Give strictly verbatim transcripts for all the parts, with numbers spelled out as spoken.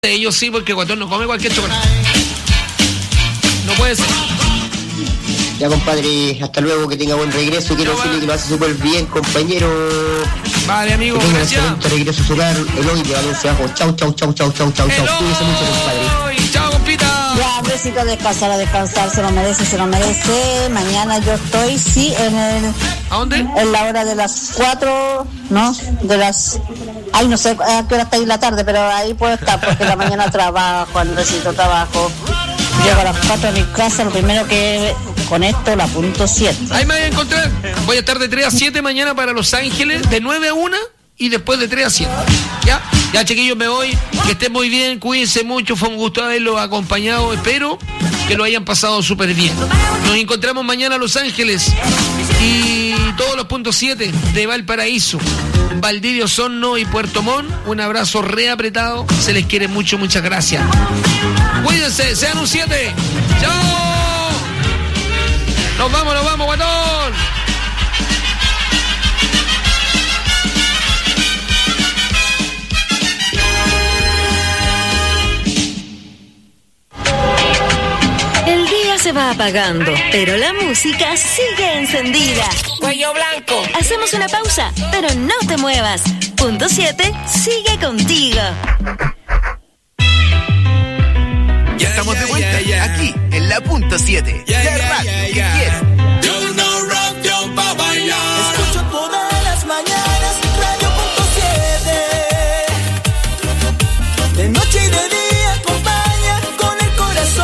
Ellos sí, porque Guatón no come cualquier chocolate. No puede ser. Ya, compadre, hasta luego, que tenga buen regreso. Quiero decirle que lo hace súper bien, compañero. Vale, amigo, que tenga gracias. Un excelente regreso a su hogar. Eloy de Valencia Bajo. Chau, chau, chau, chau, chau, chau, chau. Cuídense mucho, compadre. Chao, compita. Ya, besito, descansar, a descansar, se lo merece, se lo merece. Mañana yo estoy, sí, en el... ¿A dónde? En la hora de las cuatro, ¿no? De las... Ay, no sé a qué hora está ahí la tarde, pero ahí puedo estar, porque la mañana trabajo, Andresito, trabajo. Llego a las cuatro a mi casa, lo primero que conecto, la punto siete. Ahí me voy a encontrar. Voy a estar de tres a siete mañana para Los Ángeles, de nueve a una y después de tres a siete. ¿Ya? Ya, chiquillos, me voy. Que estén muy bien, cuídense mucho. Fue un gusto haberlos acompañado. Espero que lo hayan pasado súper bien. Nos encontramos mañana a Los Ángeles y todos los puntos siete de Valparaíso, Valdivia, Osorno y Puerto Montt. Un abrazo reapretado. Se les quiere mucho, muchas gracias. Cuídense, sean un siete. ¡Chao! Nos vamos, nos vamos, Guatón. El día se va apagando, pero la música sigue encendida. Cuello blanco. Hacemos una pausa, pero no te muevas. Punto siete sigue contigo. Ya estamos de vuelta, yeah, yeah, yeah. Aquí en la punto siete. Yeah, la radio yeah, yeah, que yeah. quieres. Yo no rock, yo pa' bailar. Escucho todas las mañanas radio punto siete. De noche y de día acompaña con el corazón.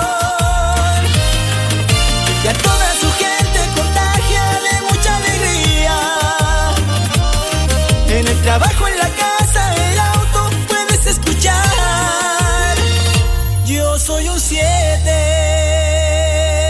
Y a toda su gente contagia de mucha alegría. En el trabajo, en la casa, el auto, puedes escuchar. Yo soy un siete.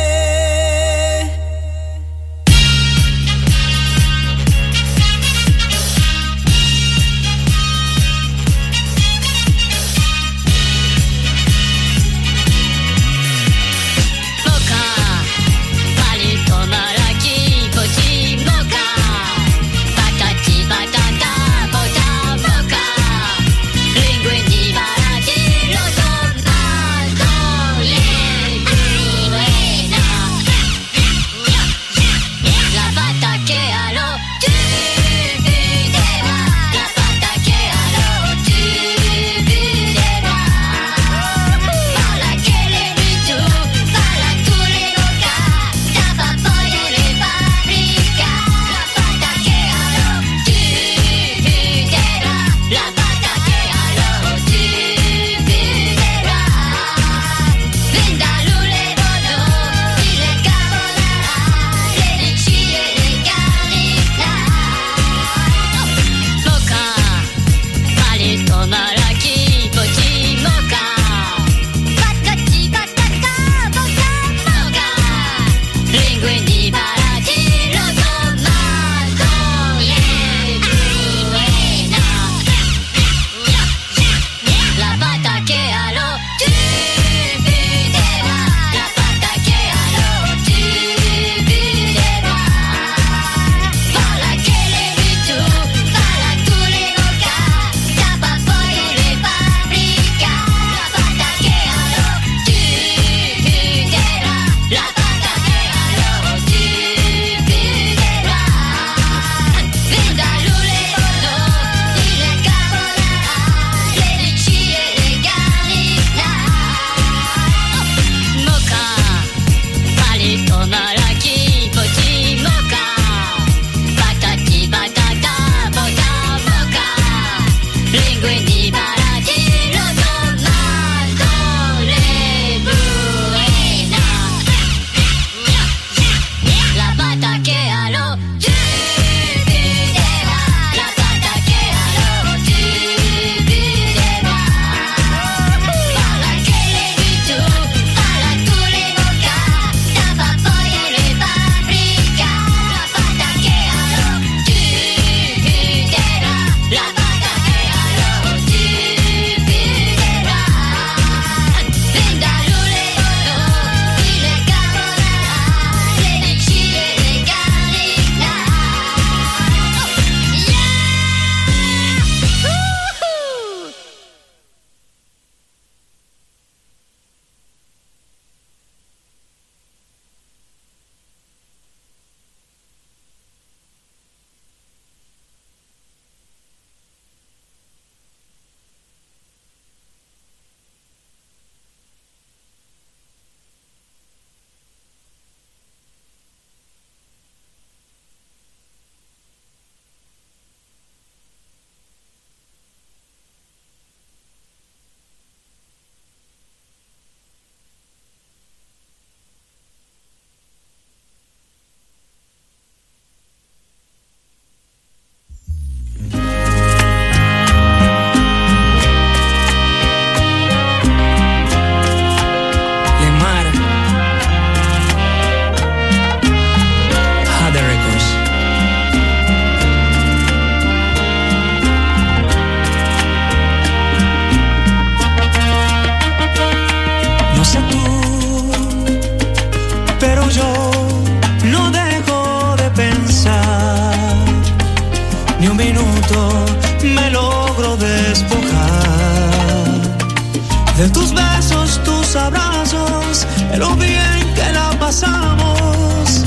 De tus besos, tus abrazos, de lo bien que la pasamos.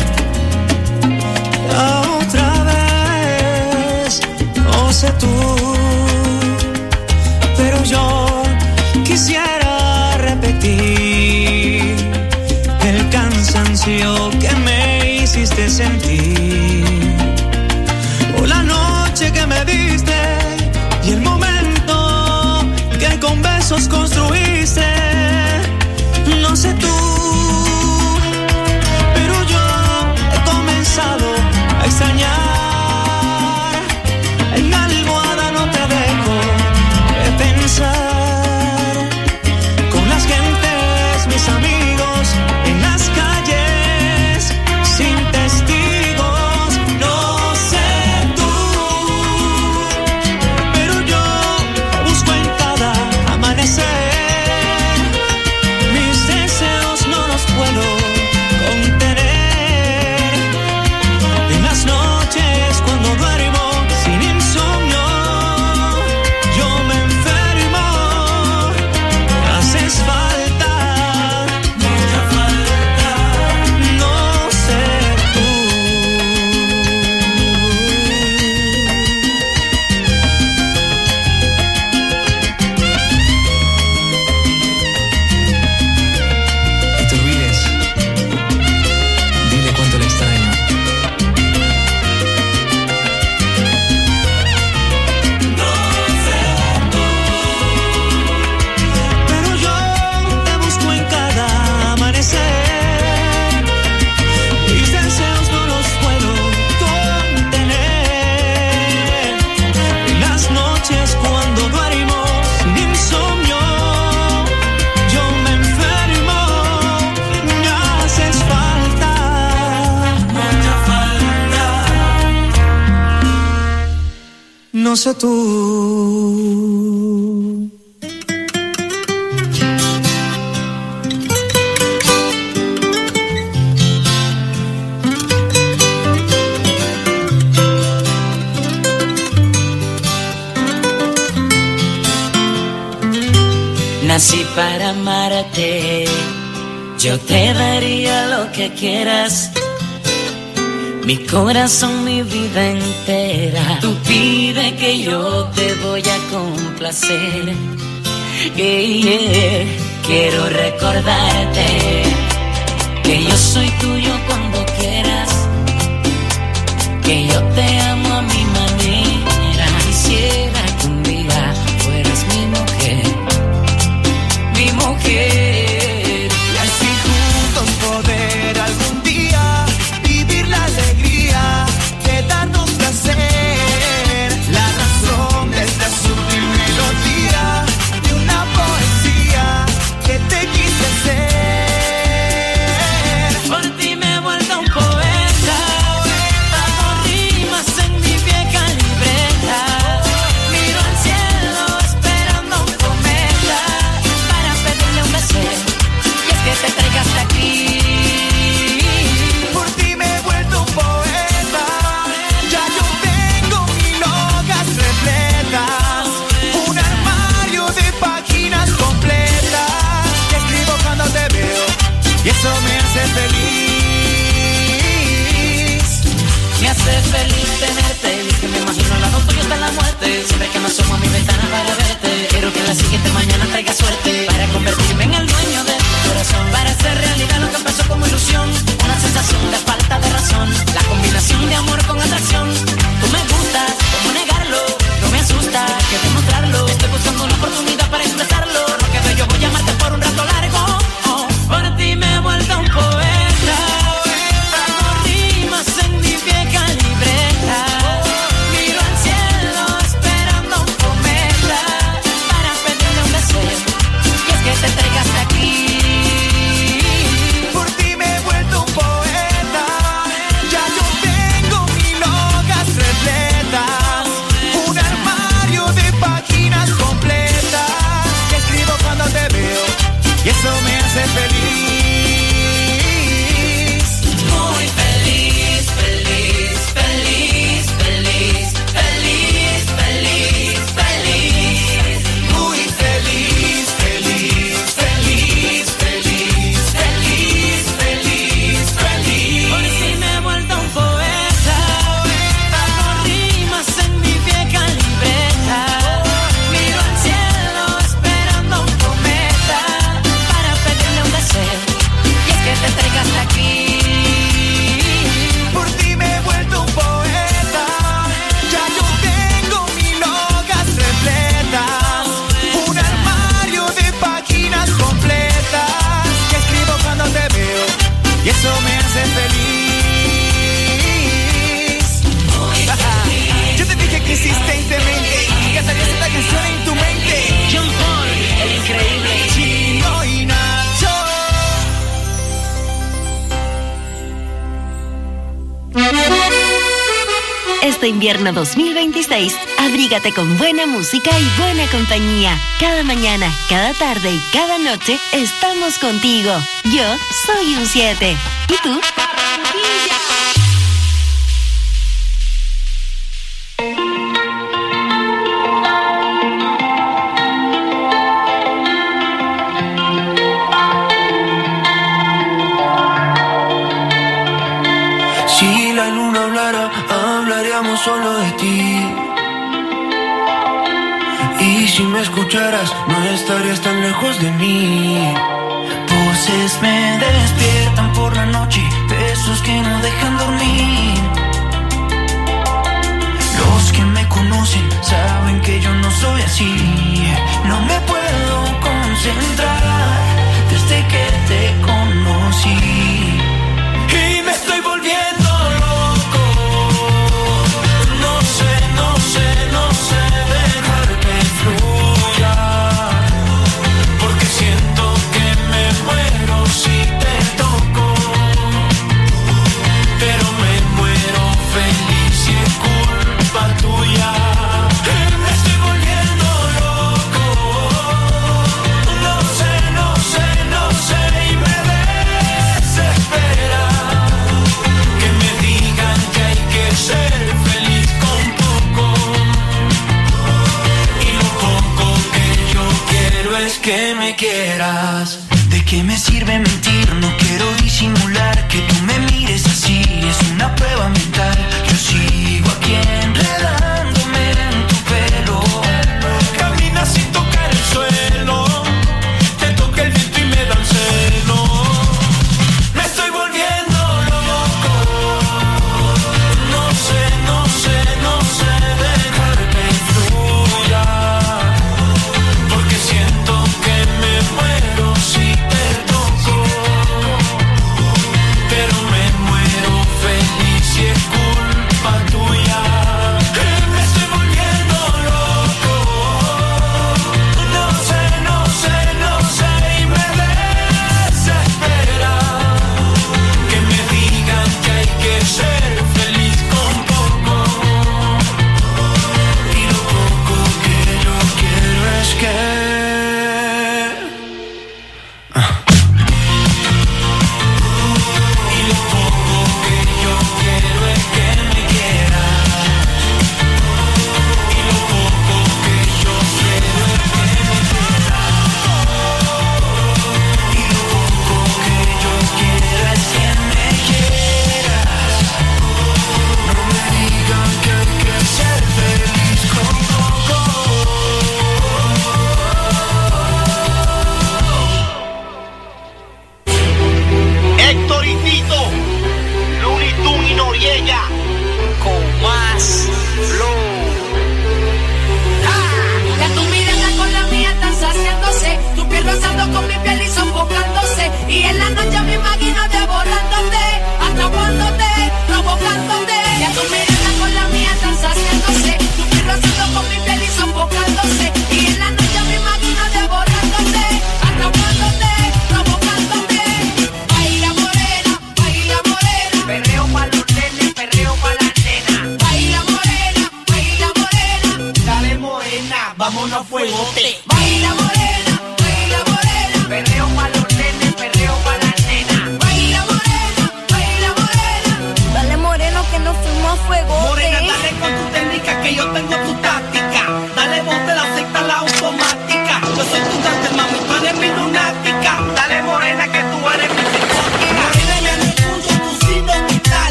La otra vez, no sé tú, pero yo quisiera repetir el cansancio que me hiciste sentir, o la noche que me diste y el momento que con besos construiste. No sé tú, pero yo he comenzado a extrañar. En mi almohada no te dejo de pensar, con las gentes, mis amigos, en las calles, sin testigos. No sé tú, pero yo busco en cada amanecer. Mis deseos no los puedo contener. En las noches cuando duermo sin insomnio, yo me enfermo. Me haces falta, mucha falta. No sé tú. No te olvides, dile cuánto le extraño. Pero yo te busco en cada amanecer. Mis deseos no los puedo contener. En las noches cuando duermo sin insomnio, yo me enfermo. Me haces falta, mucha falta. No sé tú. Nací para amarte, yo te daría lo que quieras, mi corazón, mi vida entera. Tú pide que yo te voy a complacer. Yeah, yeah. Quiero recordarte que yo soy tuyo cuando quieras, que yo te amo a mi manera. Quisiera que un día fueras mi mujer, mi mujer. Y así juntos poder algún día vivir la alegría de darnos placer. La razón de esta sutil melodía de una poesía que te quise hacer. Por ti me he vuelto un poeta, hago rimas en mi vieja libreta. Miro al cielo esperando un cometa para pedirle un deseo, y es que te traiga hasta aquí. Por ti me he vuelto un poeta, ya yo tengo mil hojas repletas, un armario de páginas completas, que escribo cuando te veo, y eso me hace feliz. Me hace feliz tenerte, y es que me imagino al lado tuyo hasta la muerte. Siempre que me asomo a mi ventana para verte, quiero que la siguiente mañana traiga suerte, para convertirme en el dueño de tu corazón, para hacer realidad lo que empezó como ilusión, una sensación de falta de razón, la combinación de amor con atracción. Tú me gustas, ¿cómo negarlo? No me asusta, que demostrarlo. Estoy buscando una oportunidad para expresarlo. Lo que veo yo voy a amarte por un rato largo. Oh, por ti me he vuelto un poeta, hago rimas en mi vieja libreta. Miro al cielo esperando un cometa para pedirle un deseo, y es que te traiga hasta aquí. Por ti me he vuelto un poeta, ya yo tengo mil hojas repletas, un armario de páginas completas, que escribo cuando te veo, y eso me hace feliz. Muy feliz, feliz, feliz, feliz, feliz, feliz, feliz. Muy feliz, feliz, este invierno dos mil veintiséis, abrígate con buena música y buena compañía. Cada mañana, cada tarde y cada noche estamos contigo. Yo soy un siete. ¿Y tú? Si la luna hablara, hablaríamos solo de ti. Y si me escucharas, no estarías tan lejos de mí. Voces me despiertan por la noche, besos que no dejan dormir. Los que me conocen saben que yo no soy así. No me puedo concentrar desde que te conocí. Y me estoy volviendo loco. No sé, no sé, no sé dejar que fluya, porque siento que me muero si te toco, pero me muero feliz y es culpa tuya. Me estoy volviendo loco. No sé, no sé, no sé y me desespera que me digan que hay que ser feliz con poco, y lo poco que yo quiero es que me quieras. ¿De qué me sirve mentir? No quiero disimular que tú me mires así. Es una prueba mental. Yo sigo aquí enredándome en tu pelo. Caminas sin tocar el suelo. Te toca el viento y me dan celo. Me estoy volviendo loco. No sé, no sé, no sé dejar que fluya, porque siento que me muero si te toco, pero me muero feliz y es culpa tuya.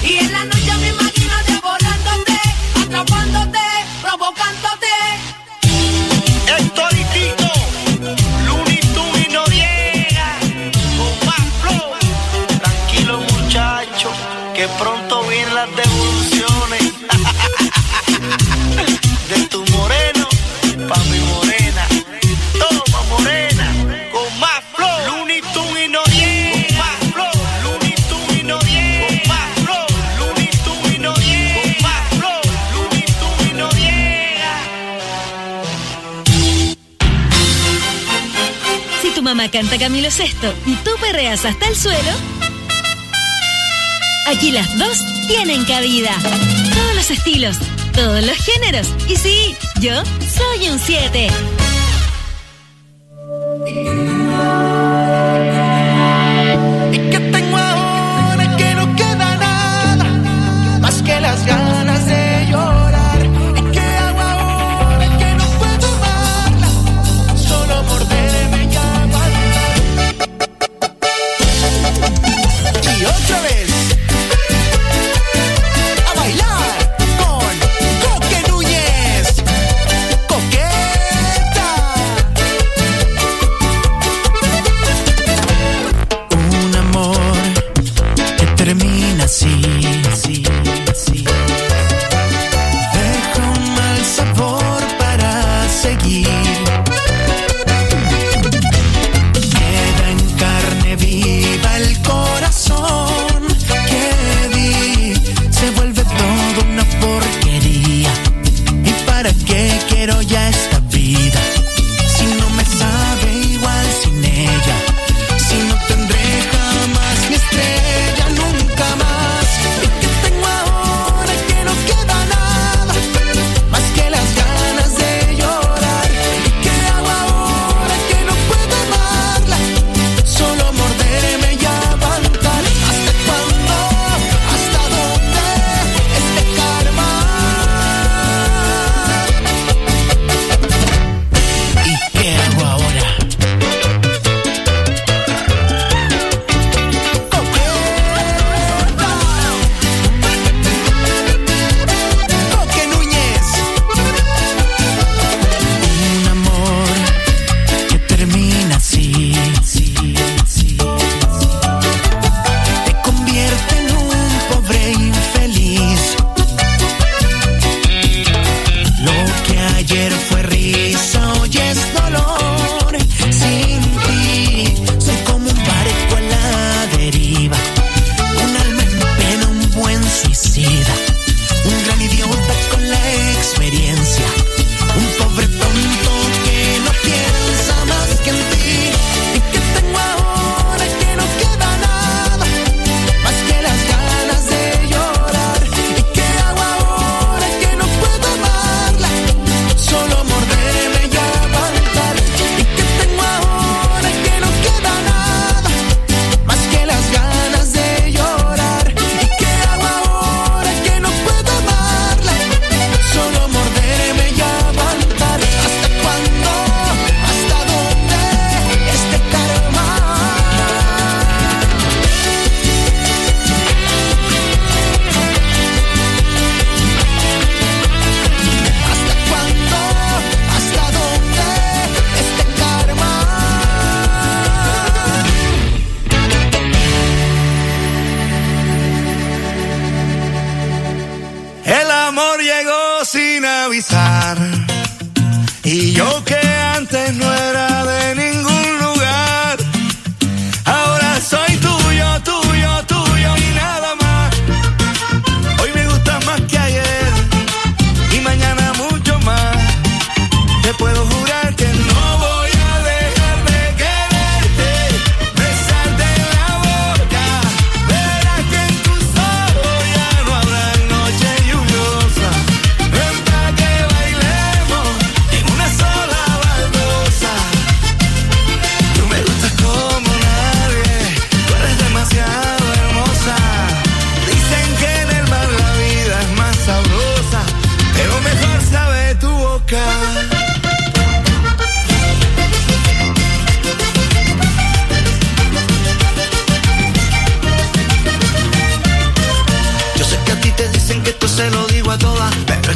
Y en la noche me imagino devorándote, atrapándote, provocándote. Héctor y Tito, Looney Tunes y Noriega, con más flow. Tranquilo muchacho, que pronto vienen las devoluciones. De tu moreno, pa' mi morena. Toma morena, con más flow. Looney Tunes y Noriega, con más flow. Looney Tunes y Noriega, con más flow. Looney Tunes y Noriega, con más flow. Looney Tunes y Noriega. Si tu mamá canta Camilo Sesto y tú perreas hasta el suelo, aquí las dos tienen cabida. Todos los estilos, todos los géneros. Y sí, yo soy un siete. ¿Y qué tengo ahora que no queda nada? Más que las ganas de llorar. ¿Y qué hago ahora que no puedo amarla? Solo morderme y aguantar. Y otra vez a bailar con Coque Núñez. Coqueta. Un amor que termina así, sí, sí. Deja un mal sabor para seguir. Queda en carne viva el corazón que di. Se vuelve todo una porquería. ¿Y para qué quiero ya esta vida? Si no me sabe igual sin ella. Si no tendré jamás mi estrella, nunca más. ¿Y qué tengo ahora que no queda nada? Más que las ganas de llorar.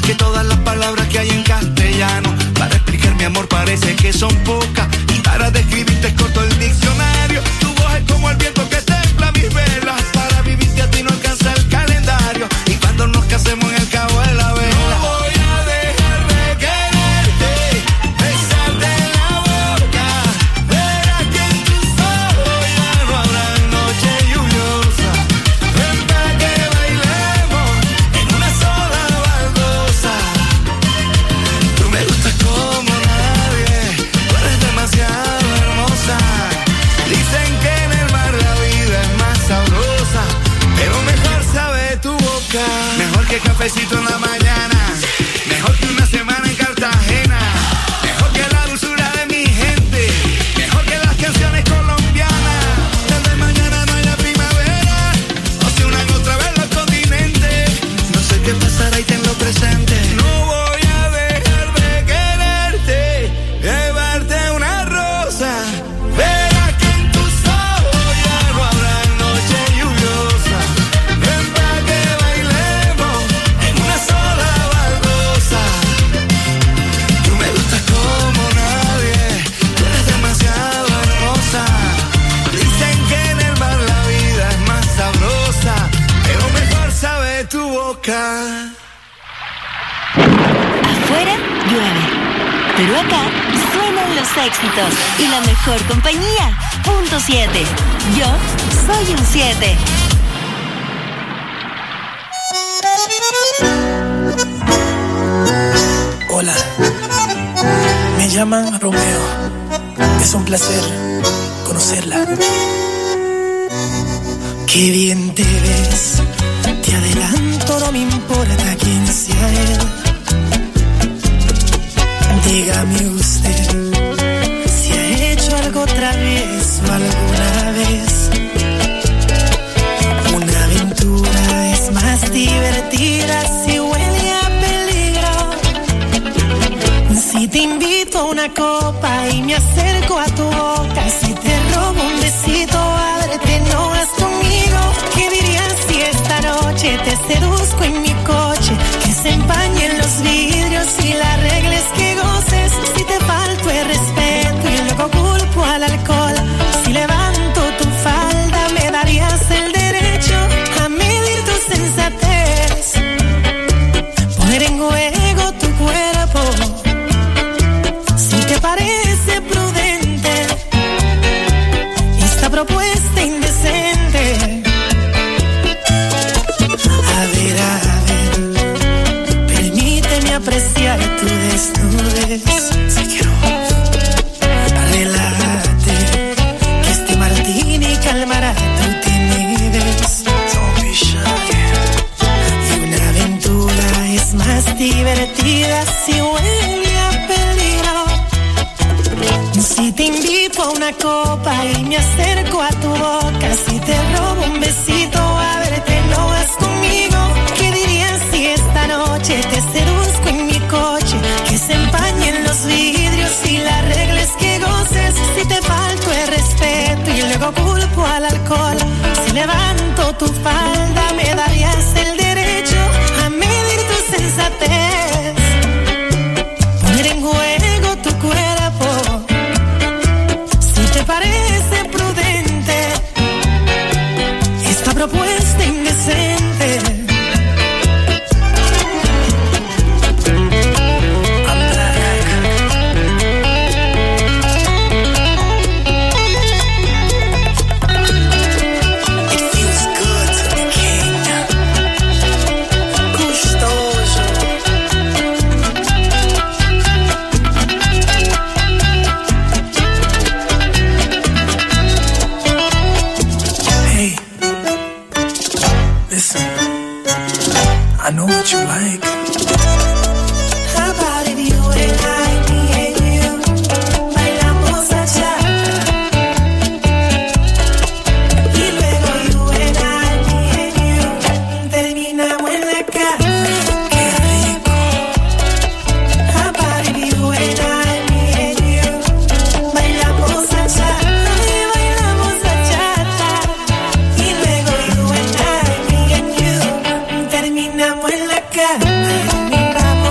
que todas las palabras que hay en castellano para explicar mi amor parece que son pocas, y para describirte es corto el diccionario. Tu voz es como el viento que templa mis velas, para vivirte a ti no alcanza el calendario, y cuando nos casemos en el cabo de la vela. No voy a dejar de quererte, besarte en la boca, verás que en tus ojos ya no habrá noche lluviosa. Ven pa' que bailemos en una sola baldosa. Tú me gustas como nadie, tú eres demasiado hermosa. Dicen que en el mar la vida es más sabrosa, pero mejor sabe tu boca. Mejor que cafecito en la mañana, mejor que una semana en Cartagena, mejor que la dulzura de mi gente, mejor que las canciones colombianas. Desde mañana no hay la primavera, o se unan otra vez los continentes. No sé qué pasará y tenlo presente. No voy a dejar de quererte, llevarte una rosa. Verás que en tus ojos ya no habrá noche lluviosa. Ven pa' que bailemos en una sola baldosa. Tú me gustas como nadie, tú eres demasiado hermosa. Dicen que en el mar la vida es más sabrosa, pero mejor sabe tu boca. Afuera llueve, pero acá suenan los éxitos y la mejor compañía. Punto siete. Yo soy un siete. Hola, me llaman Romeo. Es un placer conocerla. Qué bien te ves, te adelanto, no me importa quién sea él. Dígame usted si ha hecho algo otra vez o alguna vez. Una aventura es más divertida si huele a peligro. Si te invito a una copa y me acerco a tu boca, si te robo un besito, ábrete, no vas conmigo. ¿Qué dirías si esta noche te seduzco en mi coche? Que se empañen los vidrios y la regla es que goces. Si te falto el respeto y luego culpo al alcohol, si levanto tu falda me darías el derecho a medir tu sensatez, poner en juego tu cuerpo. Si te parece prudente esta propuesta indecente, a ver, a ver, permíteme apreciar tu desnudez. Si quiero, relájate, que este martini calmará tu timidez. Don't be shy. Y una aventura es más divertida si huele a peligro. Si te invito a una copa y me acerco a tu boca, si te robo un besito, a verte, no vas conmigo. ¿Qué dirías si esta noche te seduzco en mi coche? Que se empañen los vidrios y la regla es que goces. Si te falto el respeto y luego culpo al alcohol, si levanto tu falda me darías el derecho a medir tu sensatez, poner en juego tu cuerpo. Si te parece prudente esta propuesta indecente, I know what you like. How about if you and I, me and you, bailamos bachata? Y luego you and I, me and you, terminamos en la cama. Qué rico. How about if you and I, me and you, bailamos bachata? Y bailamos bachata. Y luego you and I, me and you, terminamos en la cama.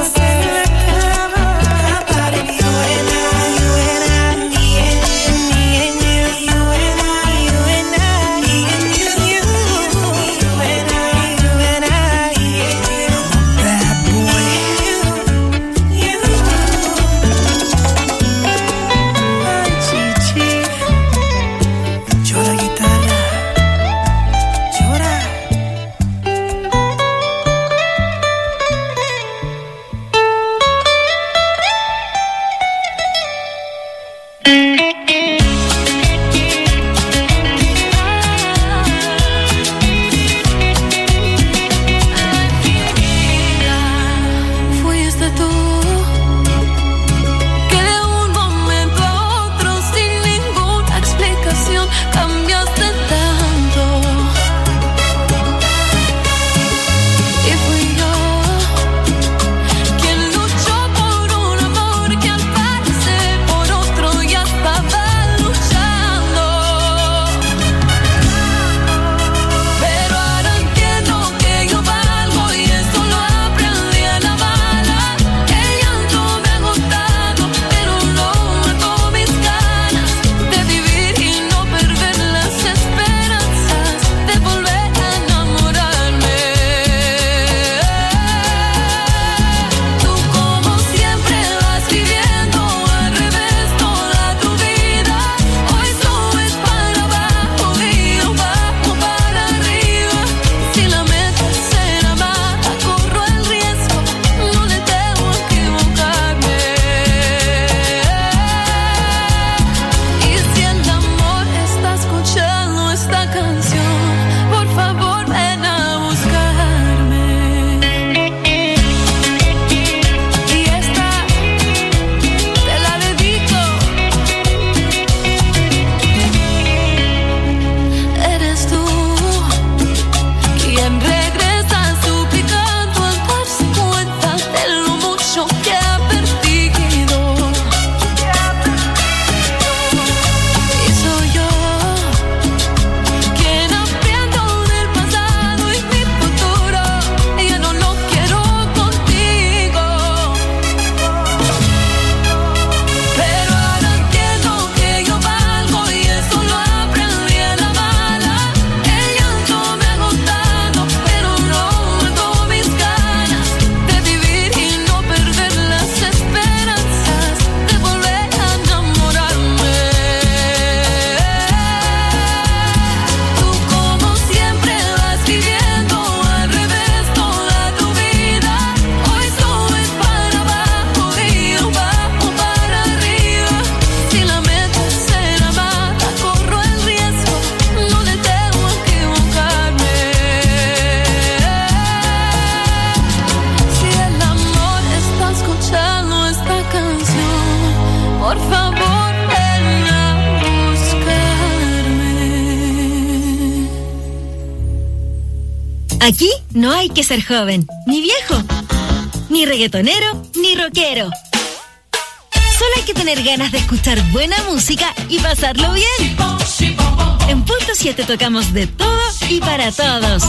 Aquí no hay que ser joven, ni viejo, ni reggaetonero, ni rockero. Solo hay que tener ganas de escuchar buena música y pasarlo bien. En Punto siete tocamos de todo y para todos.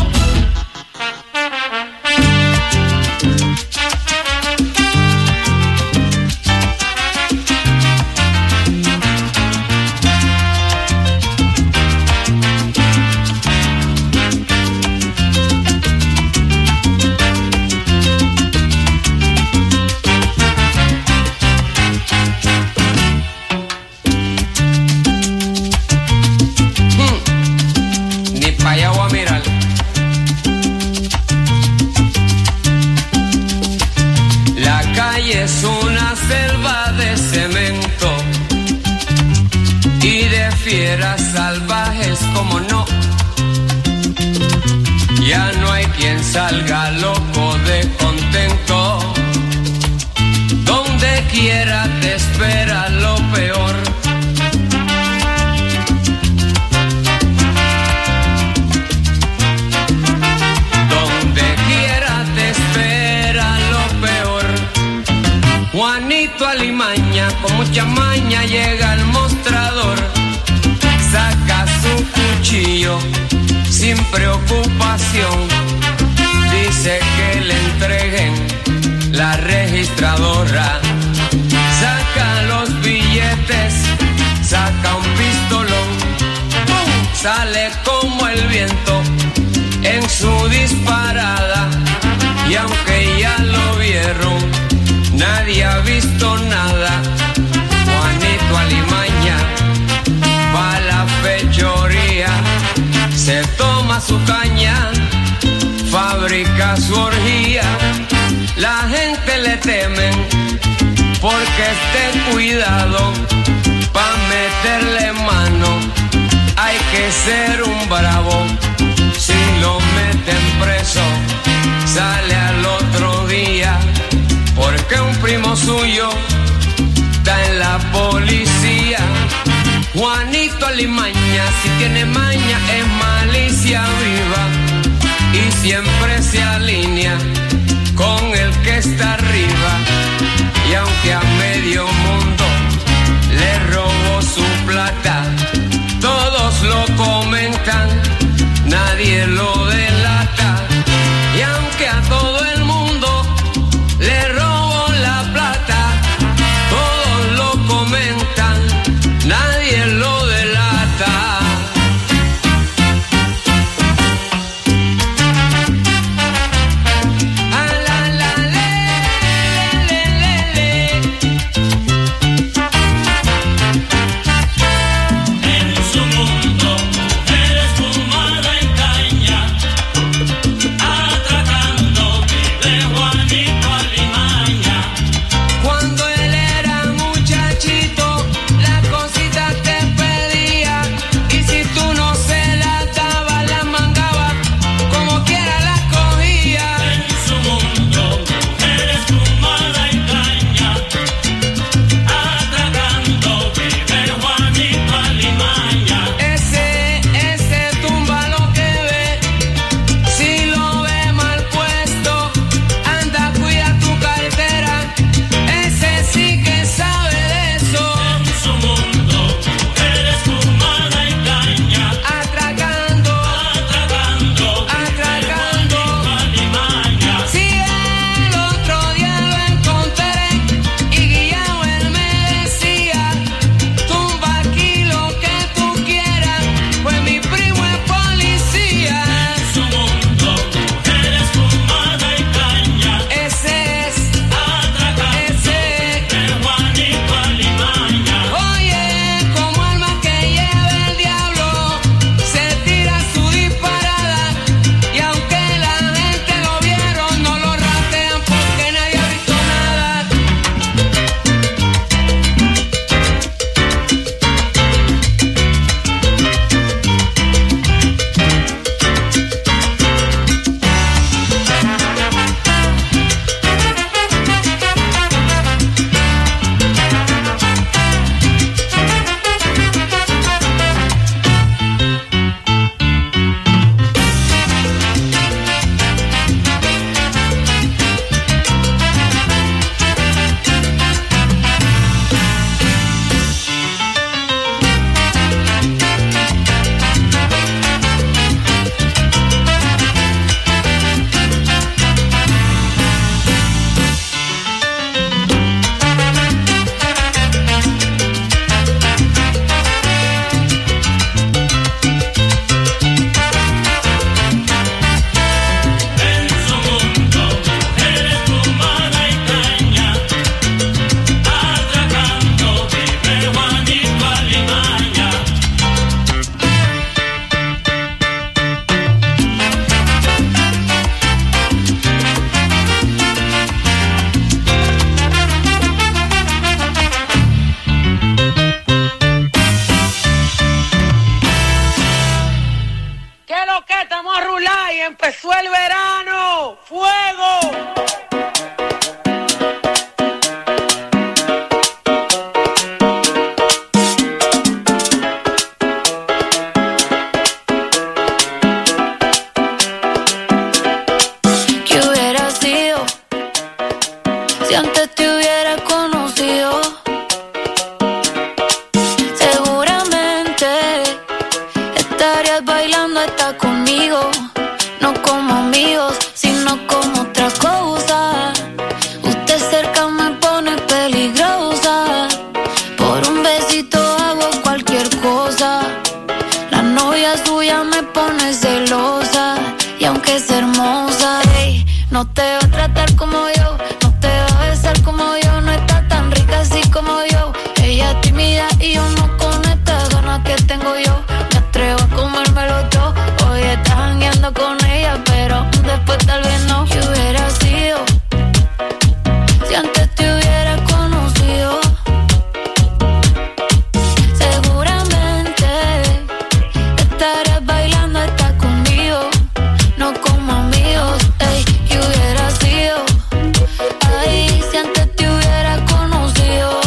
Es una selva de cemento y de fieras salvajes, como no. Ya no hay quien salga loco de contento. Donde quiera te espera lo peor. Juanito Alimaña, con mucha maña llega al mostrador, saca su cuchillo sin preocupación, dice que le entreguen la registradora, saca los billetes, saca un pistolón, ¡pum! Sale como el viento en su disparada, y aunque ya lo vieron, nadie ha visto nada. Juanito Alimaña va a la fechoría, se toma su caña, fabrica su orgía. La gente le temen porque esté cuidado, pa' meterle mano hay que ser un bravo. Si lo meten preso, sale al otro día, porque un primo suyo está en la policía. Juanito Alimaña, si tiene maña, es malicia viva, y siempre se alinea con el que está arriba. Y aunque a medio mundo le robó su plata, todos lo comentan, nadie lo delata. Y aunque a todo el mundo le robó la plata, todos lo comentan, nadie lo delata. Ah, la, la, le, le, le, le. En su mundo, mujer esfumada en caña, verano, fuego. ¿Qué hubiera sido si antes te hubiera conocido? Seguramente estarías bailando hasta conmigo, no como amigos, sino como otra cosa. Usted cerca me pone peligrosa, por un besito hago cualquier cosa. La novia suya me pone celosa, y aunque es hermosa, ey, no te va a tratar como yo, no te va a besar como yo, no está tan rica así como yo. Ella es tímida y yo no con estas ganas que tengo yo. Me atrevo a comérmelo todo, hoy estás jangueando con ella, pero después tal vez no. ¿Qué hubiera sido si antes te hubiera conocido? Seguramente estarías bailando hasta conmigo, no como amigos, ey. ¿Qué hubiera sido? Ay, si antes te hubiera conocido.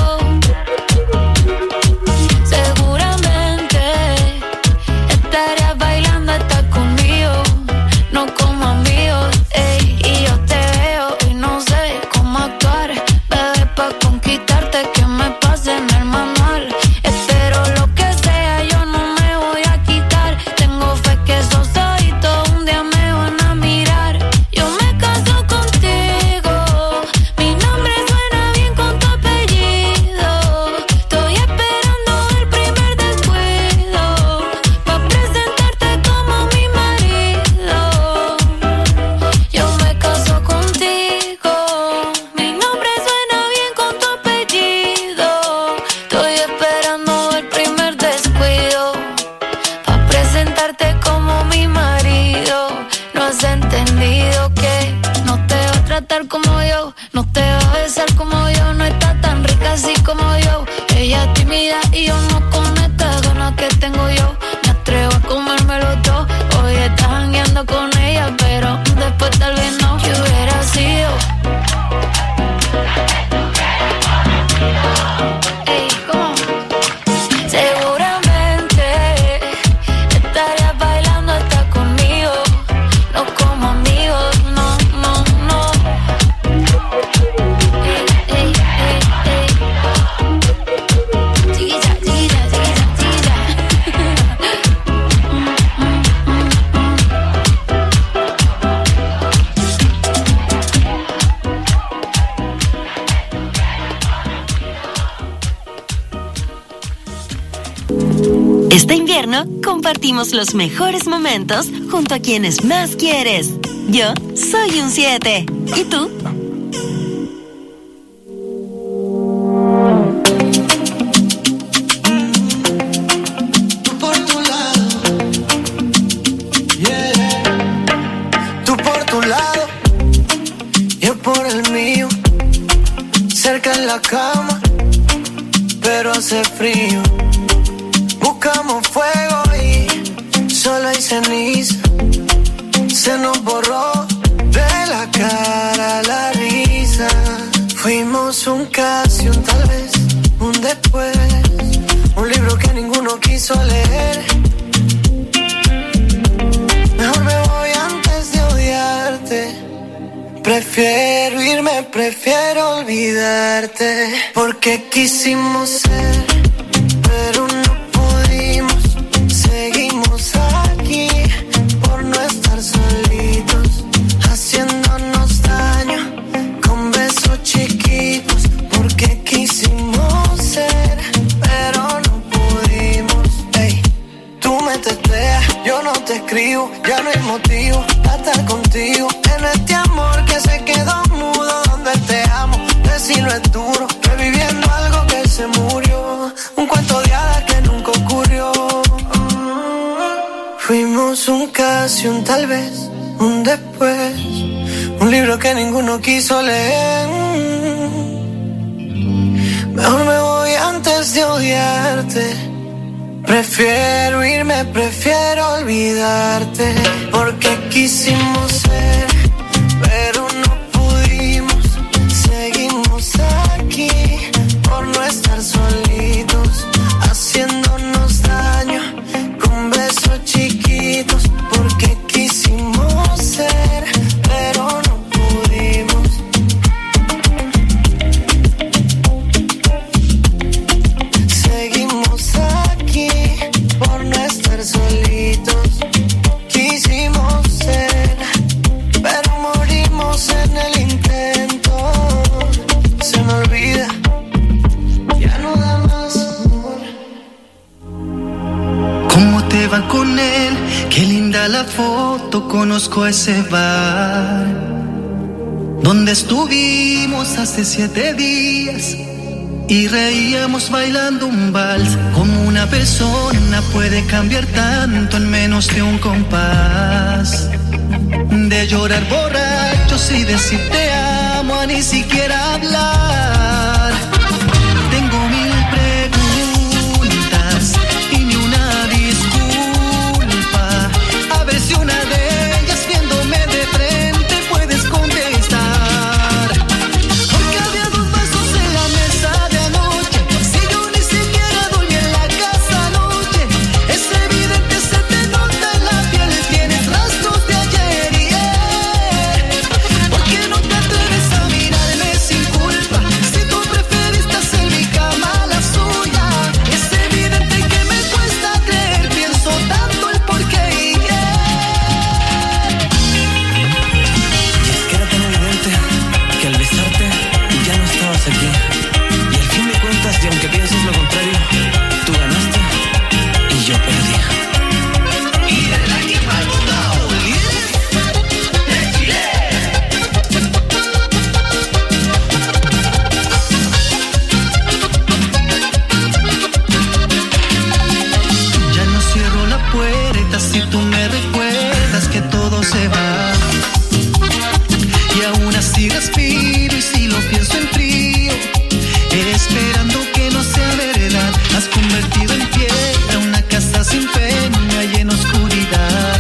Seguramente estarías bailando hasta conmigo, no como amigos, ey. Y yo te veo y no sé cómo actuar, bebé, pa' conquistarte que me pase en el manual. Espero lo que sea, yo no me voy a quitar. Tengo fe que esos ojitos un día me van a mirar. Yo me caso contigo, mi nombre suena bien con tu apellido. Estoy esperando el primer descuido, pa' presentarte como mi marido. Yo me caso contigo, mi nombre suena bien con tu apellido. Estoy esperando el primer descuido, pa' presentarte como mi marido. No has entendido que no te va a tratar como yo, no te va a besar como yo, no está tan rica así como yo. Ella es tímida y yo no con estas ganas que tengo yo. Me atrevo a comérmelo todo, hoy estás jangueando con ella, pero después tal vez no. ¿Qué hubiera sido? Ey, ¿cómo? Seguramente estarías bailando hasta conmigo, no como amigos, no, no, no. Ey, ey, ey, ey. Chiquilla, chiquilla, chiquilla, chiquilla. Mm, mm, mm, Este invierno compartimos los mejores momentos junto a quienes más quieres. Yo soy un siete. ¿Y tú? Tú por tu lado, yeah. Tú por tu lado, yo por el mío. Cerca en la cama, pero hace frío. Buscamos fuego y solo hay ceniza. Se nos borró de la cara la risa. Fuimos un casi, un tal vez, un después. Un libro que ninguno quiso leer. Mejor me voy antes de odiarte. Prefiero irme, prefiero olvidarte. Porque quisimos ser, pero no pudimos. Seguimos aquí por no estar solitos, haciéndonos daño con besos chiquitos. Porque quisimos ser, pero no pudimos. Ey, tú me testeas, yo no te escribo. Ya no hay motivo para estar contigo en este amor que se quedó mudo. Donde te amo, decirlo es duro. Reviviendo algo que se murió, un cuento de hadas que nunca ocurrió. Fuimos un casi, un tal vez, un después. Un libro que ninguno quiso leer. Mejor me voy antes de odiarte. Prefiero irme, prefiero olvidarte. Porque quisimos ser, linda la foto, conozco ese bar donde estuvimos hace siete días y reíamos bailando un vals. Como una persona puede cambiar tanto en menos de un compás. De llorar borrachos y decir te amo a ni siquiera hablar. Tengo mil preguntas y ni una disculpa. A ver si una de ellas viéndome de frente puedes contestar. Porque había dos vasos en la mesa de anoche. Si yo ni siquiera dormí en la casa anoche. Es evidente, se te nota en la piel. Tienes rastros de ayer y ayer. ¿Por qué no te atreves a mirarme sin culpa? Si tú preferiste hacer mi cama a la suya. Es evidente que me cuesta creer. Pienso tanto el por qué y qué. Y es que era tan evidente que al besarte ya no estabas aquí. Y al fin de cuentas, y aunque pienses lo contrario, tú ganaste y yo perdí. Y desde aquí para el mundo, de Chile. Ya no cierro la puerta si tú me recuerdas que todo se va. Y aún así respiro y si lo pienso en frío, esperando que no sea verdad. Has convertido en piedra una casa sin peña y en oscuridad.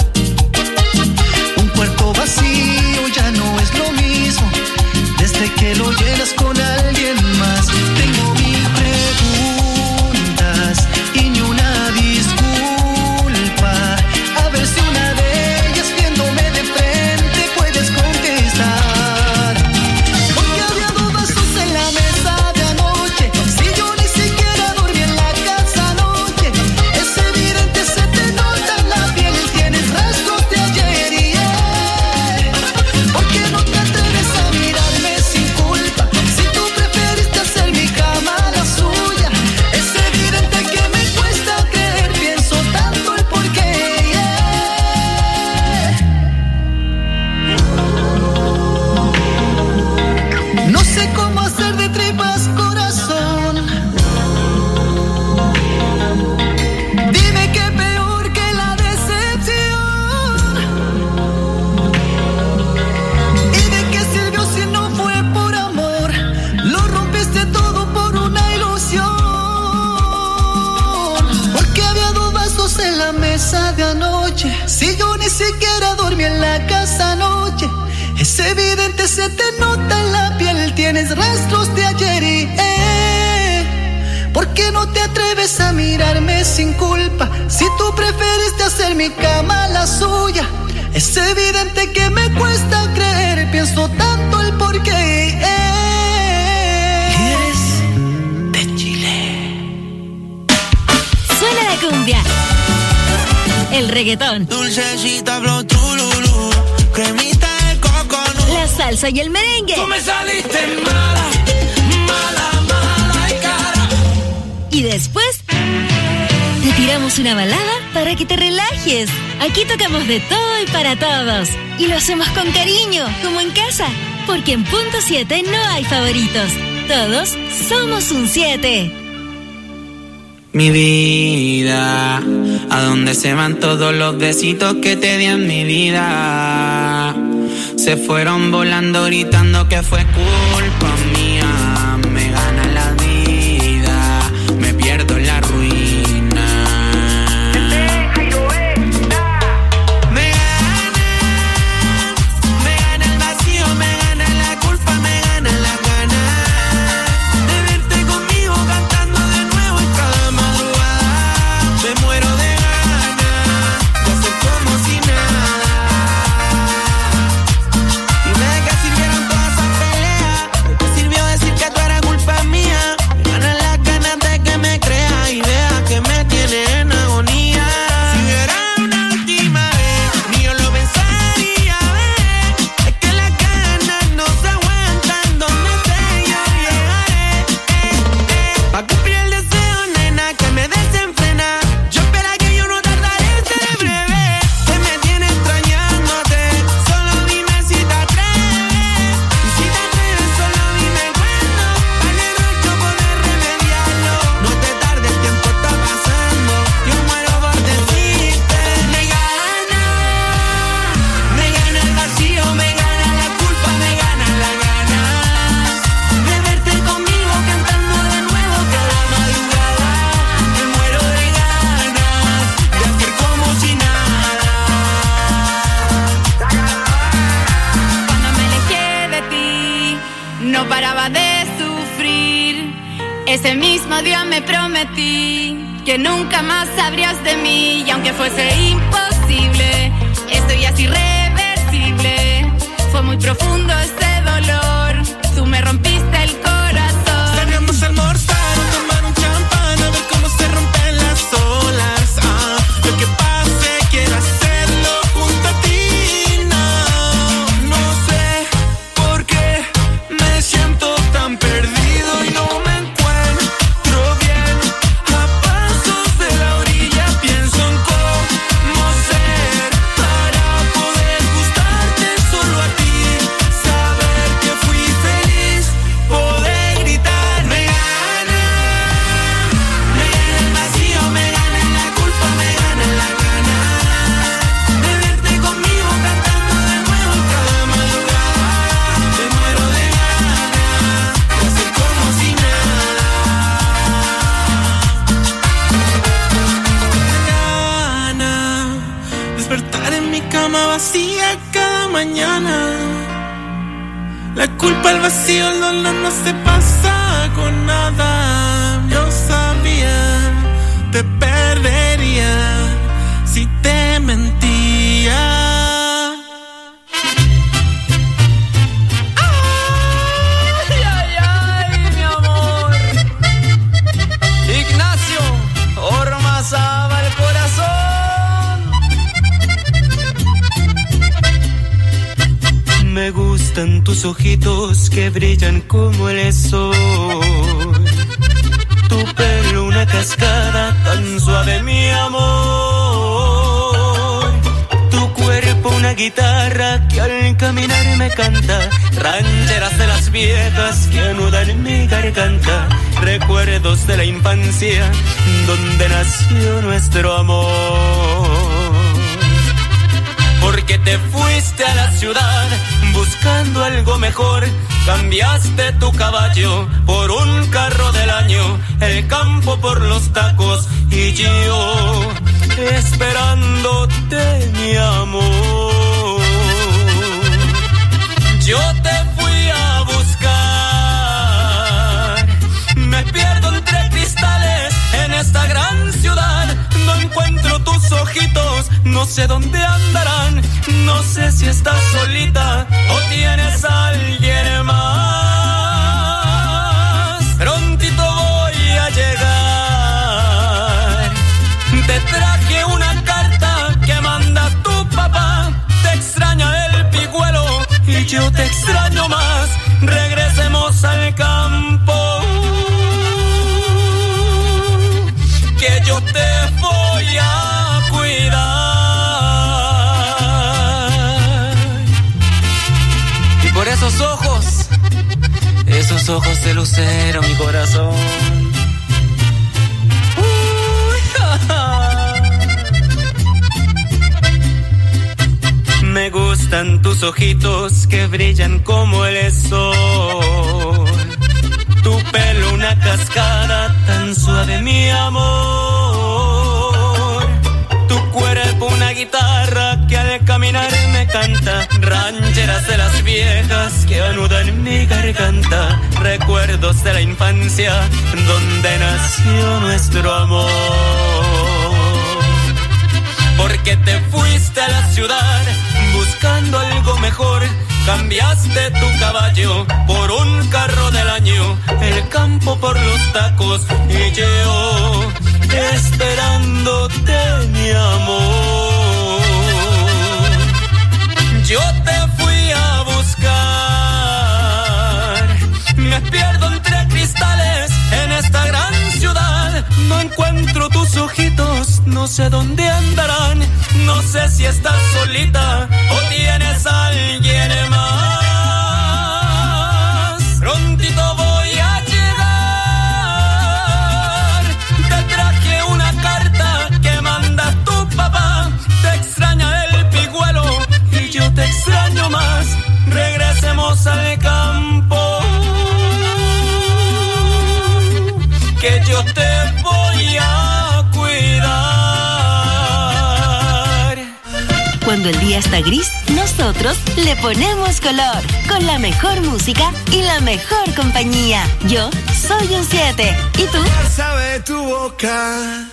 Un cuarto vacío ya no es lo mismo desde que lo llenas con alguien más. Tengo mil preguntas y ni una disculpa. A ver si una de ellas viéndome de frente puedes contestar. Porque había dos vasos en la mesa de anoche. Si yo ni siquiera dormí en la casa anoche. Es evidente, se te nota en la piel. Tienes rastros de ayer y ayer. ¿Por qué no te atreves a mirarme sin culpa? Si tú preferiste hacer mi cama a la suya. Es evidente que me cuesta creer. Pienso tanto el por qué. No sé cómo hacer de tripas corazón. Dime qué peor que la decepción. ¿Y de qué sirvió si no fue por amor? Lo rompiste todo por una ilusión. Porque había dos vasos en la mesa de anoche. Si yo ni siquiera dormí en la casa anoche. Es evidente, se te nota en la piel. Tienes rastros de ayer y eh. ¿Por qué no te atreves a mirarme sin culpa? Si tú preferiste hacer mi cama a la suya. Es evidente que me cuesta creer. Pienso tanto el por qué eh. ¿Eres de Chile? Suena la cumbia, el reggaetón, Dulcecita, flow, trululú, cremita de coco, la salsa y el merengue. Tú me saliste mala, mala, mala y cara. Y después te tiramos una balada para que te relajes. Aquí tocamos de todo y para todos. Y lo hacemos con cariño, como en casa. Porque en Punto siete no hay favoritos. Todos somos un siete. Mi vida, ¿a dónde se van todos los besitos que te di en mi vida? Se fueron volando gritando que fue culpa mía. Me gana la vida, me pierdo en la ruina. Me gana, me gana el vacío, me gana la culpa, me gana la gana de verte conmigo cantando de nuevo en cada madrugada. Me muero de ganas de hacer como si nada. Dime de qué sirvieron todas esas peleas, ¿de qué sirvió decir que tú eras no paraba de sufrir. Ese mismo día me prometí que nunca más sabrías de mí. Y aunque fuese imposible, esto ya es irreversible. Fue muy profundo este dolor, tú me rompiste el corazón. Salgamos a almorzar o tomar un champán, a ver cómo se rompen las olas. Ah, lo que pase quiero hacerlo junto a ti. No, no sé por qué me siento tan perdido y no me encuentro bien. A pasos de la orilla pienso en cómo ser para poder gustarte solo a ti. Saber que fui feliz, poder gritar. Me gana, me gana el vacío, me gana la culpa, me gana la gana de verte conmigo cantando de nuevo en cada madrugada. Me muero de ganas de hacer como si nada. Gana despertar en mi cama vacía cada mañana. La culpa, el vacío, el dolor no se pasa con nada. Yo sabía, te perdería si te mentía. Ay, ay, ay, mi amor. Ignacio Ormazábal el corazón. Me gustan tus ojitos que brillan como el sol. Tu pelo una cascada tan suave, mi amor. Tu cuerpo una guitarra que al caminar me canta. Rancheras de las viejas que anudan mi garganta. Recuerdos de la infancia donde nació nuestro amor. Porque te fuiste a la ciudad buscando algo mejor. Cambiaste tu caballo por un carro del año, el campo por los tacos y yo esperándote, mi amor. Yo te fui a buscar, me pierdo entre cristales en esta gran ciudad. No encuentro tus ojitos, no sé dónde andarán. No sé si estás solita o tienes a alguien más. Prontito voy a llegar. Te traje una carta que manda tu papá. Te extraña el pigüelo y yo te extraño más. Regresemos al campo, que yo te voy a cuidar. Y por esos ojos, esos ojos de lucero, mi corazón. Uy, ja, ja. Me gustan tus ojitos que brillan como el sol. Tu pelo una cascada tan suave, mi amor. Tu cuerpo una guitarra que al caminar me canta. Rancheras de las viejas que anudan mi garganta. Recuerdos de la infancia donde nació nuestro amor. Porque te fuiste a la ciudad buscando algo mejor. Cambiaste tu caballo por un carro del año, el campo por los tacos y yo esperándote, mi amor. Yo te fui a buscar, me pierdo entre cristales en esta gran ciudad. No encuentro tus ojitos, no sé dónde andarán. No sé si estás solita o tienes a alguien más. Prontito voy a llegar. Te traje una carta que manda tu papá. Te extraña el pigüelo y yo te extraño más. Regresemos al campo, que yo te voy a cuidar. Cuando Cuando el día está gris, nosotros le ponemos color. Con la mejor música y la mejor compañía. Yo soy un siete. ¿Y tú? Sabe tu boca.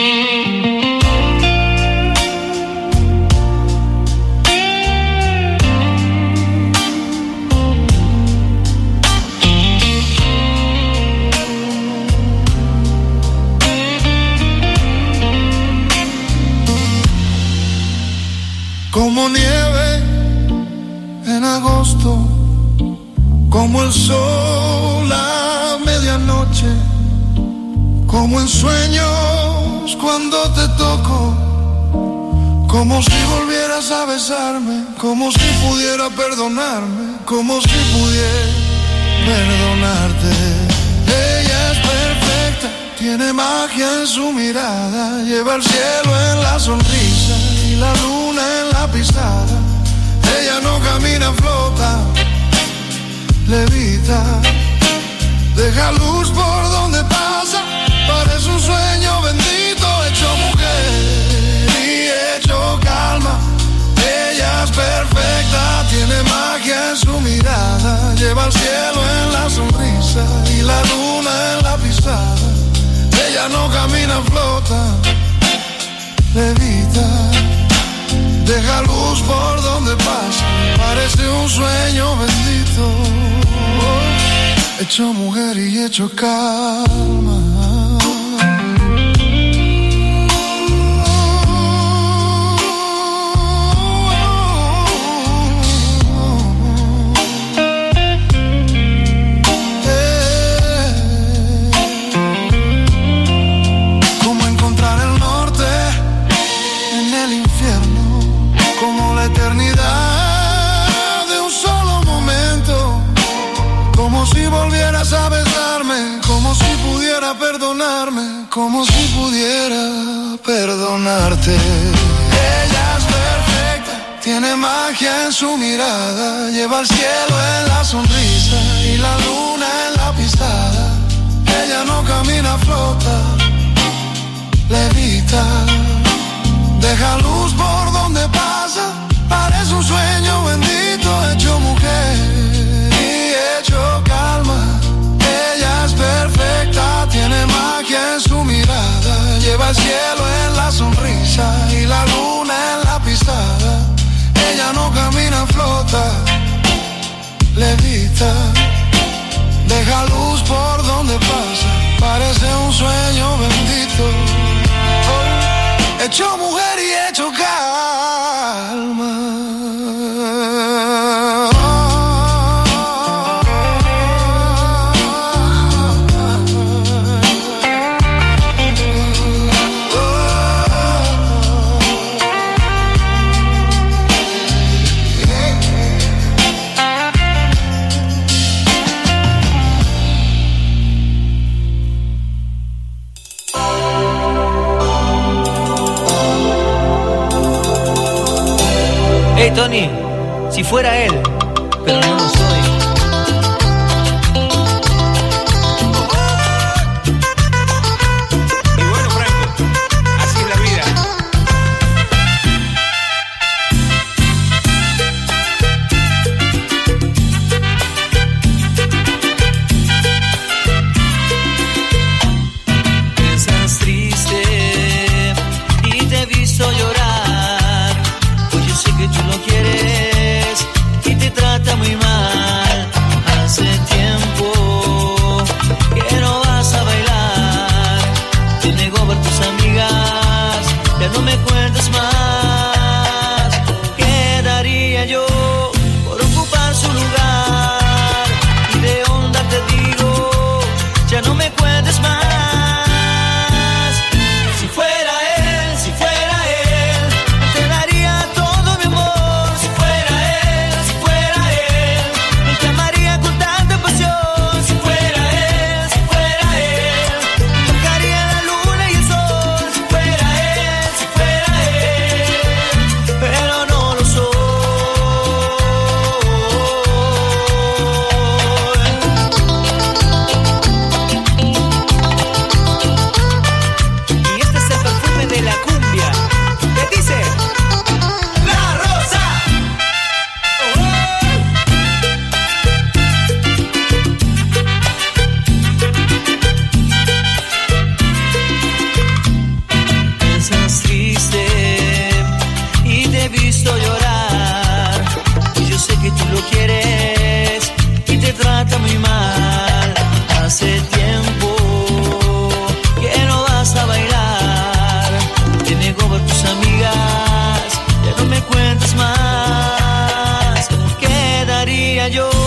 Como nieve en agosto, como el sol a medianoche, como en sueños cuando te toco, como si volvieras a besarme, como si pudiera perdonarme, como si pudiera perdonarte. Ella es perfecta, tiene magia en su mirada, lleva el cielo en la sonrisa y la luna en la pisada. Ella no camina, flota, levita, deja luz por donde pasa, parece un sueño bendito, hecho mujer y hecho calma. Ella es perfecta, tiene magia en su mirada, lleva el cielo en la sonrisa y la luna en la pisada. Ella no camina, flota, levita, deja luz por donde pasa, parece un sueño bendito, oh, hecho mujer y hecho calma. A besarme, como si pudiera perdonarme, como si pudiera perdonarte. Ella es perfecta, tiene magia en su mirada, lleva el cielo en la sonrisa y la luna en la pisada. Ella no camina, flota, levita, deja luz por donde pasa, parece un sueño bendito, hecho mujer y hecho calma. Ella es perfecta, tiene magia en su mirada, lleva el cielo en la sonrisa y la luna en la pisada. Ella no camina, flota, levita, deja luz por donde pasa, parece un sueño bendito, oh, hecho mujer y hecho calma. Hey Tony, si fuera él, pero no lo soy. Y bueno, Franco, así es la vida. Piensas triste y te he visto llorar, pues yo sé que tú lo quieres y yo.